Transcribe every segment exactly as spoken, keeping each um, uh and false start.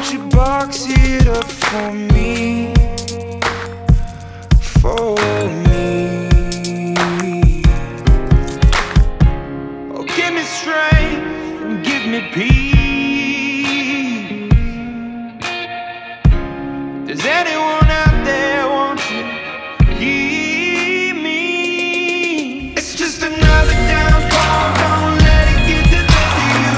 won't you box it up for me, for me? Oh, give me strength and give me peace. Does anyone out there want you hear me? It's just another downfall, don't let it get the best of you.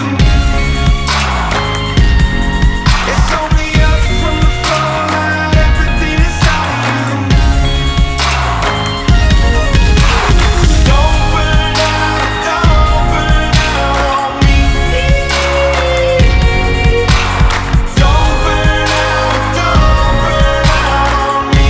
It's only up from the fallout, everything inside of you. Don't burn out, don't burn out on me. Don't burn out, don't burn out on me.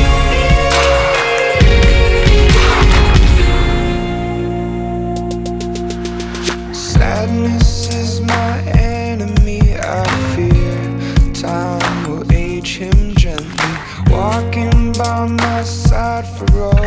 Sadness is my enemy, I fear time will age him gently, walking by my side for all